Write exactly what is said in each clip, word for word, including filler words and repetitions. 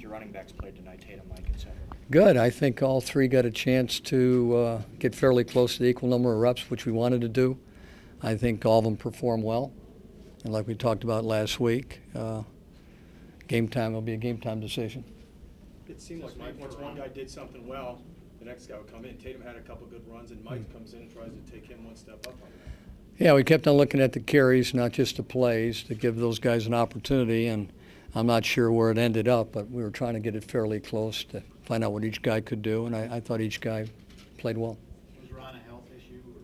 your running backs played tonight, Tatum, Mike, et cetera? Good. I think all three got a chance to uh, get fairly close to the equal number of reps, which we wanted to do. I think all of them performed well. And like we talked about last week, uh, game time will be a game time decision. It seemed like Mike, once one guy did something well, the next guy would come in. Tatum had a couple good runs, and Mike mm. comes in and tries to take him one step up on that. Yeah, we kept on looking at the carries, not just the plays, to give those guys an opportunity. And I'm not sure where it ended up, but we were trying to get it fairly close to find out what each guy could do, and I, I thought each guy played well. Was Ron a health issue? Or?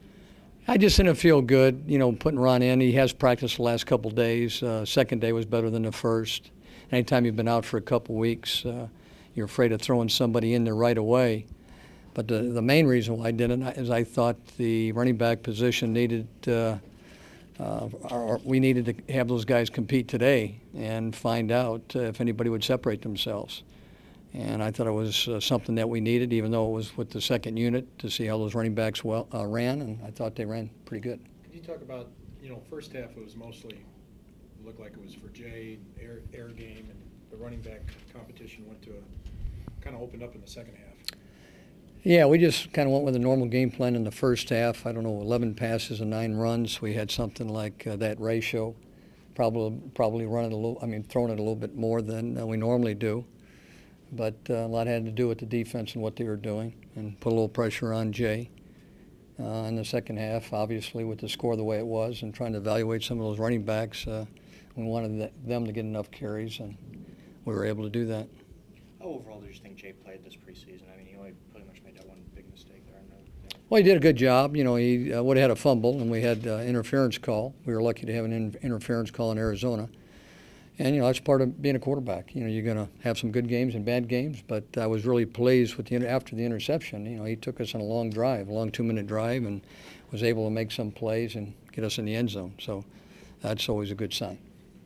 I just didn't feel good, you know, putting Ron in. He has practiced the last couple of days. Uh, second day was better than the first. Anytime you've been out for a couple weeks, uh, you're afraid of throwing somebody in there right away. But the, the main reason why I didn't is I thought the running back position needed, uh, uh, our, we needed to have those guys compete today and find out uh, if anybody would separate themselves. And I thought it was uh, something that we needed, even though it was with the second unit, to see how those running backs well uh, ran, and I thought they ran pretty good. Could you talk about, you know, first half it was mostly, looked like it was for Jay, air, air game, and the running back competition went to a, kind of opened up in the second half. Yeah, we just kind of went with a normal game plan in the first half. I don't know, eleven passes and nine runs. We had something like uh, that ratio. Probably, probably running a little. I mean, throwing it a little bit more than uh, we normally do. But uh, a lot had to do with the defense and what they were doing, and put a little pressure on Jay. Uh, in the second half, obviously, with the score the way it was, and trying to evaluate some of those running backs, uh, we wanted them to get enough carries, and we were able to do that. How overall did you think Jay played this preseason? I mean, he only pretty much made that one big mistake there. No, no. Well, he did a good job. You know, he uh, would have had a fumble, and we had uh, interference call. We were lucky to have an in interference call in Arizona. And, you know, that's part of being a quarterback. You know, you're going to have some good games and bad games, but I was really pleased with the after the interception. You know, he took us on a long drive, a long two-minute drive, and was able to make some plays and get us in the end zone. So that's always a good sign.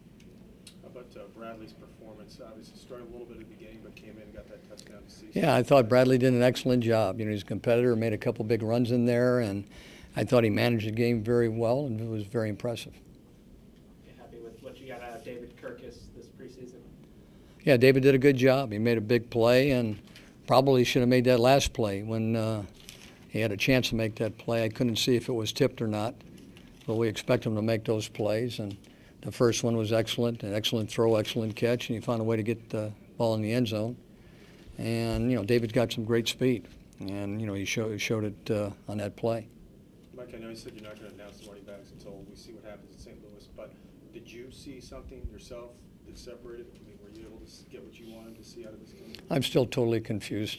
How about uh, Bradley's performance? Obviously started a little bit at the beginning, but came in and got that touchdown to see. Yeah, I thought Bradley did an excellent job. You know, he's a competitor, made a couple big runs in there, and I thought he managed the game very well, and it was very impressive. What you got out of David Kirkus this preseason? Yeah, David did a good job. He made a big play, and probably should have made that last play when uh, he had a chance to make that play. I couldn't see if it was tipped or not, but we expect him to make those plays. And the first one was excellent, an excellent throw, excellent catch, and he found a way to get the ball in the end zone. And, you know, David's got some great speed, and, you know, he, show, he showed it uh, on that play. Mike, I know you said you're not going to announce the running backs until we see what happens in Saint Louis, but did you see something yourself that separated? I mean, were you able to get what you wanted to see out of this game? I'm still totally confused.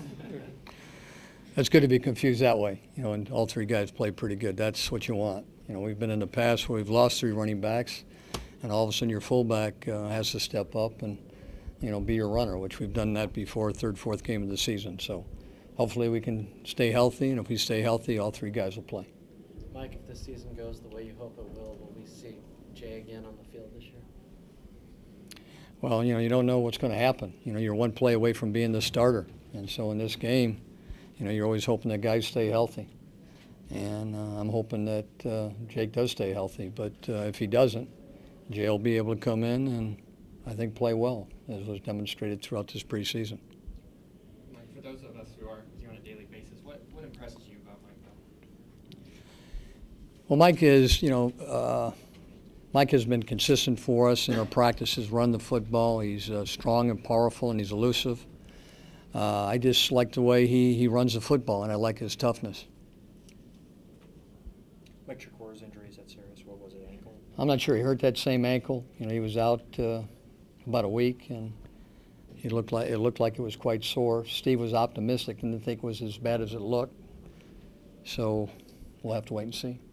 It's good to be confused that way, you know, and all three guys played pretty good. That's what you want. You know, we've been in the past where we've lost three running backs, and all of a sudden your fullback uh, has to step up and, you know, be your runner, which we've done that before, third, fourth game of the season. So hopefully we can stay healthy, and if we stay healthy, all three guys will play. Mike, if this season goes the way you hope it will, will we see Jay again on the field this year? Well, you know, you don't know what's going to happen. You know, you're one play away from being the starter. And so in this game, you know, you're always hoping that guys stay healthy. And uh, I'm hoping that uh, Jake does stay healthy. But uh, if he doesn't, Jay will be able to come in and, I think, play well, as was demonstrated throughout this preseason. Mike, for those of us who are with you on a daily basis, what, what impresses you about Mike, though? Well, Mike is, you know, uh, Mike has been consistent for us in our practices, run the football. He's uh, strong and powerful, and he's elusive. Uh, I just like the way he, he runs the football, and I like his toughness. Mike Tricore's injury, is that serious? What was it, ankle? I'm not sure. He hurt that same ankle. You know, he was out uh, about a week, and he looked like it looked like it was quite sore. Steve was optimistic and didn't think it was as bad as it looked. So we'll have to wait and see.